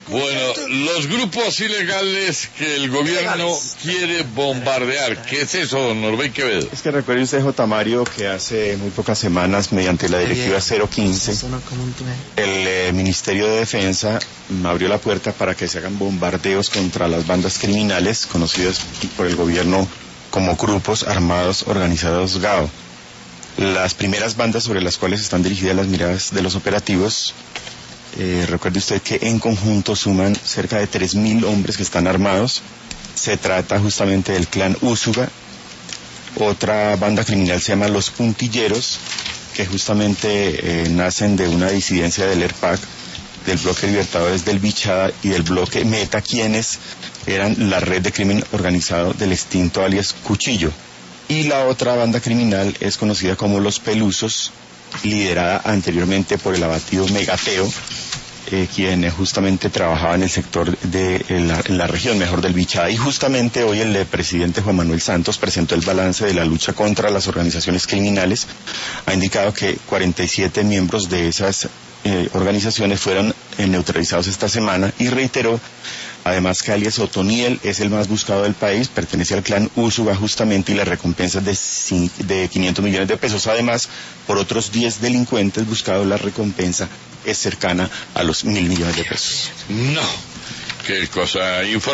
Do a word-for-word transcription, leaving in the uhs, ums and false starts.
Bueno, los grupos ilegales que el gobierno quiere bombardear, ¿qué es eso, don Norbey Quevedo? Es que recuerde usted, J. Mario, que hace muy pocas semanas, mediante la directiva cero quince, el eh, Ministerio de Defensa abrió la puerta para que se hagan bombardeos contra las bandas criminales, conocidas por el gobierno como grupos armados organizados G A O. Las primeras bandas sobre las cuales están dirigidas las miradas de los operativos, eh, recuerde usted que en conjunto suman cerca de tres mil hombres que están armados. Se trata justamente del clan Úsuga. Otra banda criminal se llama Los Puntilleros, que justamente eh, nacen de una disidencia del E R P A C, del bloque Libertadores del Bichada y del bloque Meta, quienes eran la red de crimen organizado del extinto alias Cuchillo. Y la otra banda criminal es conocida como Los Pelusos, liderada anteriormente por el abatido Megateo, eh, quien justamente trabajaba en el sector de en la, en la región mejor del Bichada. Y justamente hoy el presidente Juan Manuel Santos presentó el balance de la lucha contra las organizaciones criminales. Ha indicado que cuarenta y siete miembros de esas eh, organizaciones fueron eh, neutralizados esta semana, y reiteró además que alias Otoniel es el más buscado del país, pertenece al clan Úsuga justamente, y la recompensa es de, de quinientos millones de pesos. Además, por otros diez delincuentes buscados, la recompensa es cercana a los mil millones de pesos. No, qué cosa.